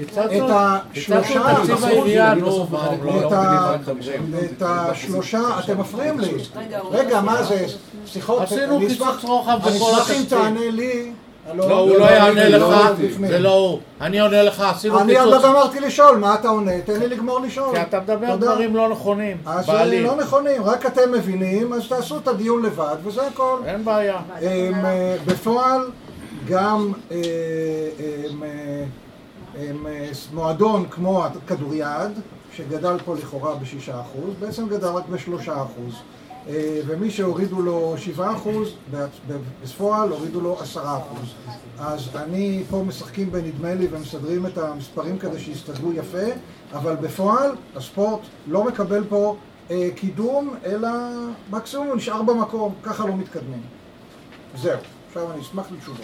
Speaker 4: את השלושה, אתם מפריעים לי. רגע, מה זה? שיחות,
Speaker 2: עשינו קיצוץ רוחב בכל התקציב.
Speaker 4: אני אשמח אם תענה לי.
Speaker 2: לא, הוא לא יענה לך, זה לא הוא. אני עונה לך, עשינו קיצוץ.
Speaker 4: אני עוד לא גמרתי לשאול, מה אתה עונה? תן לי לגמור לשאול.
Speaker 2: כי אתה מדבר דברים לא נכונים,
Speaker 4: בעלים. לא נכונים, רק אתם מבינים, אז תעשו את הדיון לבד, וזה הכל.
Speaker 2: אין בעיה.
Speaker 4: בפועל, גם מועדון כמו הכדוריד, שגדל פה לכאורה ב6%, בעצם גדל רק ב3%. ומי שהורידו לו 7%, בפועל הורידו לו 10%. אז אני פה משחקים בנדמה לי ומסדרים את המספרים כדי שיסתדרו יפה, אבל בפועל הספורט לא מקבל פה קידום, אלא מקסימום הוא נשאר במקום, ככה לא מתקדמים. זהו, עכשיו אני אשמח לתשובות.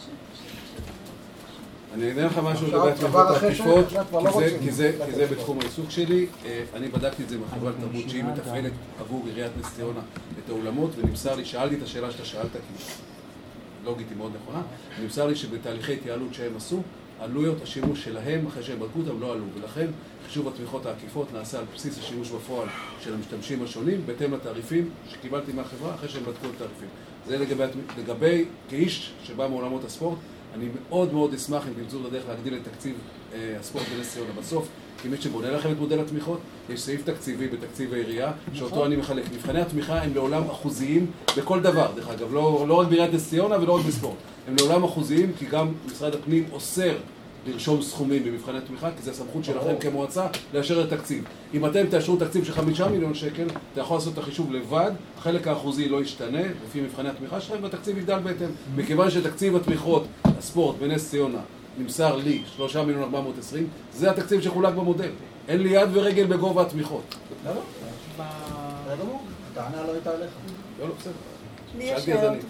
Speaker 13: אני אדע לך משהו לגבי התמיכות העקיפות, כי זה בתחום העיסוק שלי. אני בדקתי את זה בחברת תרבות שהיא מתפעלת עבור עיריית נס ציונה את האולמות, ונמסר לי, שאלתי את השאלה שאתה שאלת, כי לוגית היא מאוד נכונה, נמסר לי שבתהליכי התייעלות שהם עשו, עלויות השימוש שלהם, אחרי שהם בדקו אותם, לא עלו, ולכן חישוב התמיכות העקיפות נעשה על בסיס השימוש בפועל של המשתמשים השונים, בהתאם לתעריפים שקיבלתי מהחברה אחרי שהם בדקו את התעריפים. זה לגבי כאיש שבא מעולמות הספורט, אני מאוד מאוד אשמח אם תמצאו את הדרך להגדיל את תקציב הספורט בנס ציונה. בסוף, כמי שבונה לכם את מודל התמיכות, יש סעיף תקציבי בתקציב העירייה, שאותו אני מחלק. מבחני התמיכה הם לעולם אחוזיים בכל דבר, דרך אגב, לא רק בעיריית נס ציונה ולא רק בספורט. הם לעולם אחוזיים, כי גם משרד הפנים אוסר לרשום סכומים במבחני תמיכה, כי זה הסמכות שלכם כמועצה לאשר את תקציב. אם אתם תאשרו תקציב של 5 מיליון שקל, אתה יכול לעשות את החישוב לבד, החלק האחוזי לא ישתנה לפי מבחני התמיכה שלכם, והתקציב יגדל בהתאם. מכיוון שתקציב התמיכות, הספורט בנס ציונה, נמסר לי 3,420,000, זה התקציב שחולק במודל. אין לי יד ורגל בגובה התמיכות.
Speaker 4: לא, לא. הטענה לא הייתה עליך.
Speaker 13: לא, בסדר.
Speaker 7: שאלתי אז עניתי.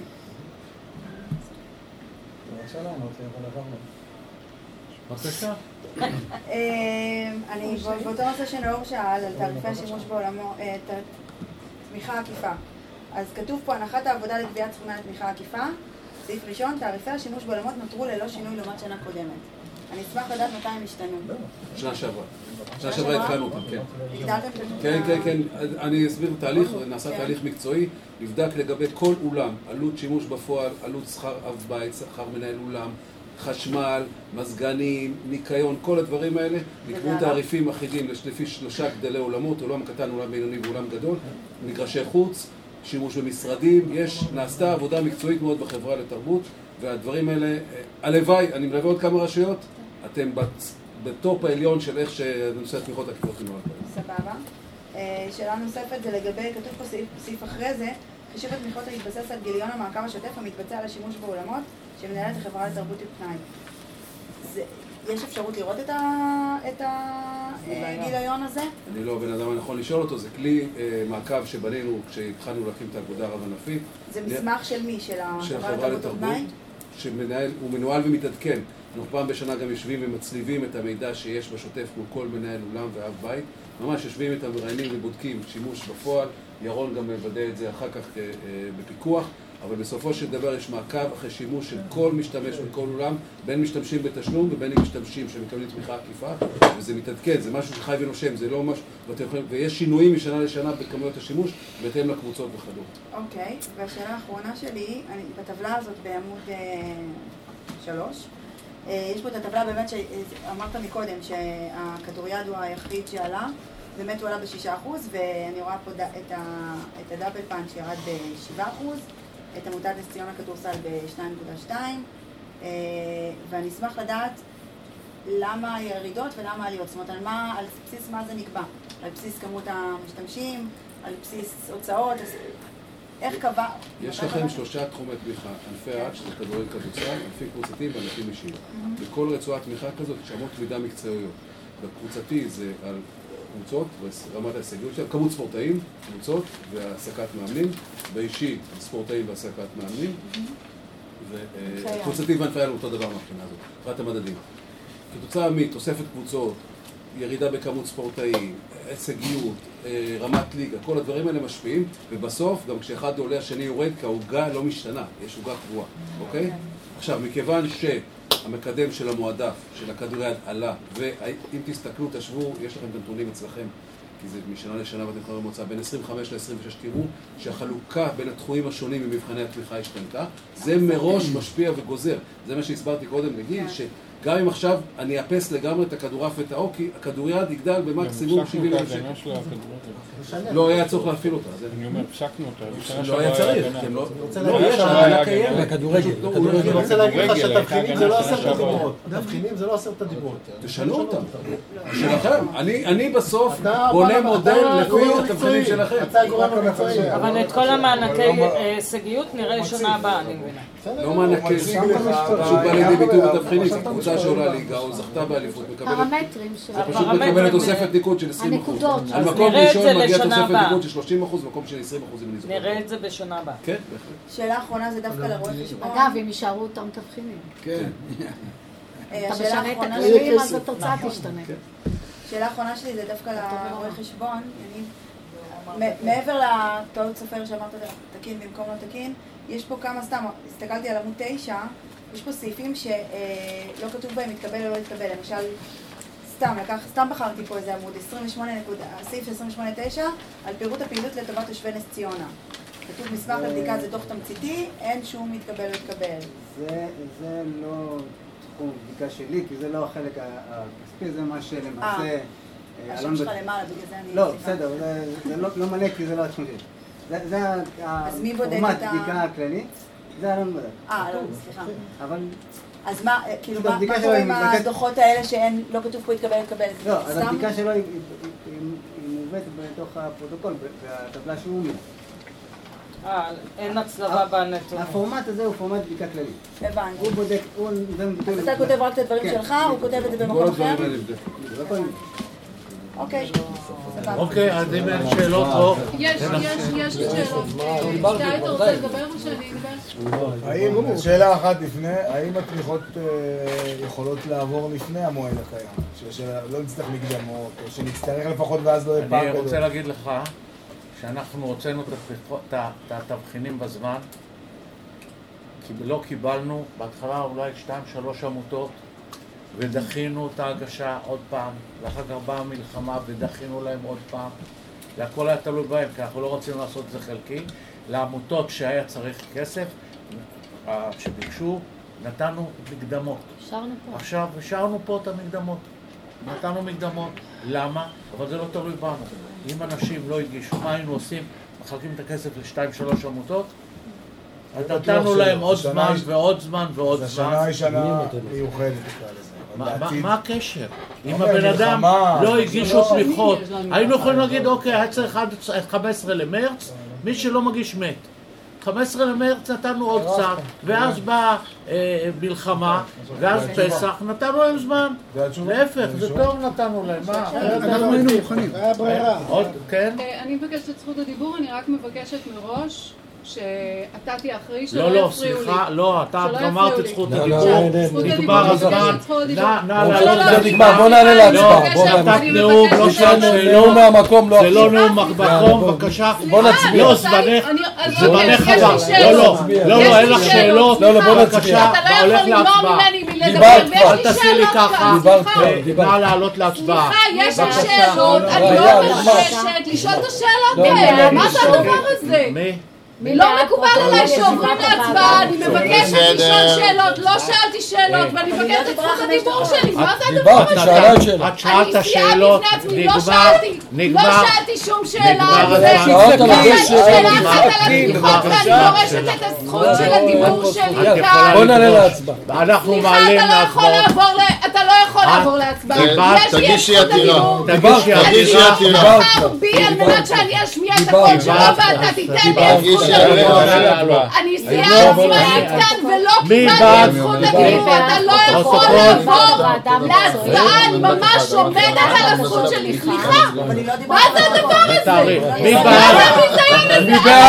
Speaker 2: בבקשה.
Speaker 7: אני באותו נושא שנאור שאל על תעריפי השימוש בעולמו, תמיכה עקיפה. אז כתוב פה הנחת העבודה לגביית סכומי התמיכה עקיפה. סעיף ראשון, תעריפי השימוש בעולמות נותרו ללא שינוי לעומת שנה קודמת. אני אשמח לדעת מתי הם השתנו.
Speaker 13: שנה שעברה. שנה שעברה התחלנו אותם, כן.
Speaker 7: הגדלתם את התמיכה?
Speaker 13: כן, כן, כן. אני אסביר תהליך, נעשה תהליך מקצועי, נבדק לגבי כל אולם, עלות שימוש בפועל, עלות שכר אב בית, שכר מנהל אולם, חשמל, מזגנים, ניקיון, כל הדברים האלה, נקבעו תעריפים אחידים לפי 3 גדלי עולמות, עולם קטן, עולם בינוני ואולם גדול, מגרשי חוץ, שימוש במשרדים, נעשתה עבודה מקצועית מאוד בחברה לתרבות, והדברים האלה, הלוואי, אני מלווה עוד כמה רשויות, אתם בטופ העליון של איך שנושא התמיכות עקיפות נועד.
Speaker 7: סבבה. שאלה נוספת זה לגבי, כתוב פה סעיף אחרי זה, חישוב התמיכות להתבסס על גיליון המעקב השוטף המתבצע על השימוש בעולמות שמנהלת החברה לתרבות ופנאי. יש אפשרות לראות את הגיליון הזה?
Speaker 13: אני לא בן אדם הנכון לשאול אותו, זה כלי מעקב שבנינו כשהתחלנו להקים את האגודה הרב-ענפית.
Speaker 7: זה מסמך של מי? של החברה לתרבות ופנאי?
Speaker 13: הוא מנוהל ומתעדכן. אנחנו פעם בשנה גם יושבים ומצליבים את המידע שיש בשוטף מול כל מנהל אולם ואב בית. ממש יושבים את המראיינים ובודקים שימוש בפועל. ירון גם מוודא את זה אחר כך בפיקוח. אבל בסופו של דבר יש מעקב אחרי שימוש של כל משתמש בכל אולם, בין משתמשים בתשלום ובין משתמשים שמקבלים תמיכה עקיפה, וזה מתעדכן, זה משהו שחי ונושם, זה לא משהו, ויש שינויים משנה לשנה בכמויות השימוש בהתאם לקבוצות וכדומה.
Speaker 7: אוקיי, והשאלה האחרונה שלי, בטבלה הזאת בעמוד 3, יש פה את הטבלה באמת שאמרת מקודם שהכדוריד הוא היחיד שעלה, באמת הוא עלה ב6%, ואני רואה פה את הדאבל פאנץ' שירד ב7%, את עמותת נס ציונה כדורסל ב2.2, ואני אשמח לדעת למה הירידות ולמה העליות, זאת אומרת על בסיס מה זה נקבע, על בסיס כמות המשתמשים, על בסיס הוצאות, איך קבע?
Speaker 13: יש לכם 3 תחומי תמיכה, ענפי עד, שזה כדורגל כדורסל, ענפים קבוצתיים וענפים אישיים. בכל רצועת תמיכה כזאת יש אמות מידה מקצועיות. בקבוצתי זה על קבוצות ורמת ההישגיות שלהם, כמות ספורטאים, קבוצות והעסקת מאמנים, באישי ספורטאים והעסקת מאמנים, וקבוצתי וענפי עד אותו דבר מהבחינה הזאת, אחת המדדים. כתוצאה מתוספת קבוצות, ירידה בכמות ספורטאים, הישגיות, רמת ליגה, כל הדברים האלה משפיעים, ובסוף גם כשאחד עולה השני יורד, כי העוגה לא משתנה, יש עוגה קבועה, אוקיי? עכשיו, מכיוון שהמקדם של המועדף, של הכדוריד עלה, ואם תסתכלו, תשוו, יש לכם את הנתונים אצלכם, כי זה משנה לשנה ואתם יכולים במוצא, בין 25 ל-26 תראו שהחלוקה בין התחומים השונים במבחני התמיכה השתנתה, זה מראש משפיע וגוזר. זה מה שהסברתי קודם לגיל, שגם אם עכשיו אני אאפס לגמרי את הכדורף ואת האוקי, הכדוריד יגדל במקסימום 70,000 שקל. לא היה צורך להפעיל אותה.
Speaker 15: אני אומר, הפסקנו אותה.
Speaker 13: לא היה צריך, לא, יש, העלה קיימת.
Speaker 9: אני רוצה להגיד לך שהתבחינים זה לא 10 הדיברות. התבחינים זה לא 10 הדיברות.
Speaker 13: תשנו אותם. שלכם. אני בסוף בונה מודל לפי התבחינים שלכם.
Speaker 8: אבל את כל המענקי הישגיות נראה שנה הבאה, אני מבינה.
Speaker 13: לא מענקי, פשוט בא לידי ביטוי בתבחינים, זו קבוצה שעולה ליגה או זכתה באליפות,
Speaker 10: פרמטרים של...
Speaker 13: זה פשוט מקבלת תוספת ניקוד של 20%. על מקום ראשון מגיע תוספת ניקוד של 30%, מקום של 20% אם אני זוכר.
Speaker 8: נראה את זה בשנה הבאה.
Speaker 13: כן, בהחלט.
Speaker 7: שאלה אחרונה זה דווקא לרואה חשבון.
Speaker 10: אגב, אם יישארו אותם תבחינים.
Speaker 13: כן.
Speaker 10: אתה משנה את הכללים, אז התוצאה תשתנה.
Speaker 7: שאלה האחרונה שלי זה דווקא לרואה חשבון. מעבר לטעות סופר שאמרת תקין במקום לא תקין, יש פה כמה, סתם, הסתכלתי על עמוד 9, יש פה סעיפים שלא כתוב בהם מתקבל או לא מתקבל, למשל, סתם בחרתי פה איזה עמוד, סעיף 28.9, על פירוט הפעילות לטובת תושבי נס ציונה. כתוב מסמך לבדיקה זה דוח תמציתי, אין שום מתקבל.
Speaker 11: זה לא תחום בדיקה שלי, כי זה לא החלק הכספי, זה מה שלמעשה...
Speaker 7: השם שלך למעלה, בגלל זה אני...
Speaker 11: לא, בסדר, זה לא מלא כי זה לא התחום שלי. זה הפורמט בדיקה הכללי, זה אלון בדק.
Speaker 7: אלון, סליחה.
Speaker 11: אבל...
Speaker 7: אז מה, כאילו, מה קורה עם הדוחות האלה שאין, לא כתוב פה התקבל?
Speaker 11: לא, אז הבדיקה שלו היא מובאת בתוך הפרוטוקול, והטבלה שהוא אומר.
Speaker 8: אין הצלבה בנתונים.
Speaker 11: הפורמט הזה הוא פורמט בדיקה כללי.
Speaker 7: הבנתי.
Speaker 11: הוא בודק,
Speaker 7: אז אתה כותב רק את הדברים שלך, הוא כותב את זה במקום אחר? אוקיי.
Speaker 2: אוקיי, אז אם אין שאלות או...
Speaker 3: יש לי שאלות. אתה רוצה לדבר או שאני אדבר?
Speaker 12: שאלה אחת לפני, האם התמיכות יכולות לעבור לפני המועד הקיים? שלא נצטרך מקדמות, או שנצטרך לפחות ואז לא יהיה פעם גדול?
Speaker 2: אני רוצה להגיד לך שאנחנו הוצאנו את התבחינים בזמן, כי לא קיבלנו, בהתחלה אולי 2-3 עמותות, ודחינו את ההגשה עוד פעם, ואחר כך באה המלחמה ודחינו להם עוד פעם, והכל היה תלוי בהם, כי אנחנו לא רצינו לעשות את זה חלקי. לעמותות שהיה צריך כסף, שביקשו, נתנו מקדמות. עכשיו השארנו פה את המקדמות. נתנו מקדמות. למה? אבל זה לא תלוי בנו. אם אנשים לא הגישו, מה היינו עושים? מחלקים את הכסף ל2-3 עמותות? אז נתנו להם עוד זמן ועוד זמן ועוד זמן.
Speaker 12: השנה היא שנה מיוחדת בכלל לזה.
Speaker 2: מה הקשר? אם הבן אדם לא הגישו תמיכות, היינו יכולים להגיד, אוקיי, היה צריך עד 15 למרץ, מי שלא מגיש מת. 15 למרץ נתנו עוד קצת, ואז באה מלחמה, ואז פסח, נתנו להם זמן. להפך, זה טוב נתנו להם.
Speaker 4: אנחנו היינו מוכנים. היה ברירה.
Speaker 2: כן?
Speaker 3: אני מבקשת את זכות הדיבור, אני רק מבקשת מראש שאתה תהיה אחראי שלא
Speaker 2: לא,
Speaker 3: יפריעו לי.
Speaker 2: סליחה, לא, אתה גמרת את זכות הדיבור, נגמר הזמן, נא
Speaker 14: בוא נעלה להצבעה.
Speaker 2: בוא נתת נאום, לא שאלת שאלות,
Speaker 14: נאום מהמקום,
Speaker 2: זה לא נאום מהמקום, בבקשה.
Speaker 14: בוא נצביע.
Speaker 2: לא, זמנך חבל. לא, אין לך שאלות, בבקשה, הולך להצבעה. אל תעשי לי ככה, נא לעלות להצבעה.
Speaker 3: סליחה, יש לי שאלות, אני לא מבקשת לשאול את השאלות האלה, מה זה הדבר הזה? לא מקובל עליי שעוברים להצבעה, אני מבקשת לשאול שאלות, לא שאלתי שאלות, ואני מבקשת את זכות הדיבור שלי, מה זה הדבר הזה?
Speaker 2: את שאלת שאלות,
Speaker 3: לא שאלתי שום שאלה,
Speaker 14: שאלה
Speaker 3: אחת על התמיכות ואני דורשת את הזכות של הדיבור שלי כאן.
Speaker 14: בוא נעלה להצבעה.
Speaker 2: אנחנו
Speaker 3: סליחה,
Speaker 2: מעלים להצבעות.
Speaker 3: אתה לא יכול לעבור להצבעה.
Speaker 2: תגישי עתירה.
Speaker 3: אני לא אבחר בי על מנת שאני אשמיע את הקול שלו ואתה תיתן לי את זכות הדיבור. אני סיעה עצמאית כאן ולא קיבלתי את זכות הדיבור. אתה לא יכול לעבור להצבעה, אני ממש עומדת על הזכות שלי. סליחה, מה זה הדבר הזה?
Speaker 2: מי בעד?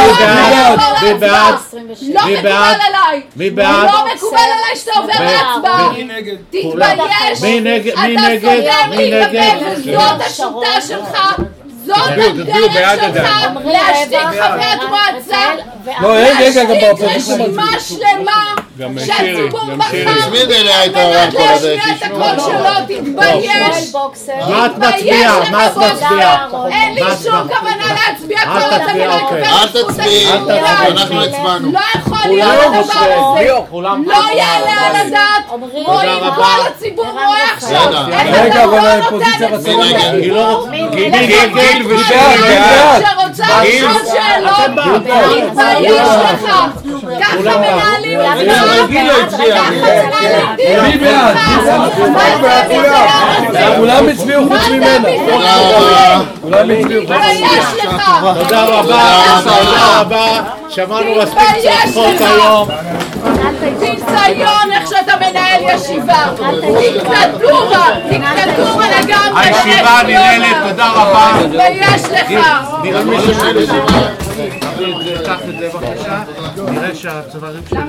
Speaker 2: מי בעד?
Speaker 3: לא מקובל עליי.
Speaker 2: מי בעד?
Speaker 3: לא מקובל עליי שאתה עובר להצבעה. תתבייש.
Speaker 2: מי נגד?
Speaker 3: אתה סותם לי את הפה, זאת השיטה שלך. זאת הדרך שלך להשתיק חברת מועצה, להשתיק רשימה שלמה שהציבור בחר על מנת להשמיע את הקול שלו. תתבייש.
Speaker 2: מה את מצביעה? מה את מצביעה?
Speaker 3: אין לי שום כוונה להצביע כל עוד אני לא אקבל את זכות הדיבור.
Speaker 1: אנחנו הצבענו.
Speaker 3: לא יכול להיות הדבר הזה. לא יעלה על הדעת. רואים כל הציבור רואה עכשיו איך אתה לא נותן את זכות הדיבור
Speaker 14: גיל
Speaker 3: שרוצה לשאול שאלות. תתבייש לך. ככה מנהלים
Speaker 14: מי בעד? כולם הצביעו חוץ ממנה. כולם הצביעו חוץ ממנה.
Speaker 2: תודה רבה. שמענו מספיק צחוק היום.
Speaker 3: ביזיון איך שאתה מנהל ישיבה. דיקטטורה לגמרי.
Speaker 2: הישיבה ננהלת, תודה רבה.
Speaker 3: ויש לך.
Speaker 2: נראה שהצווארים שלי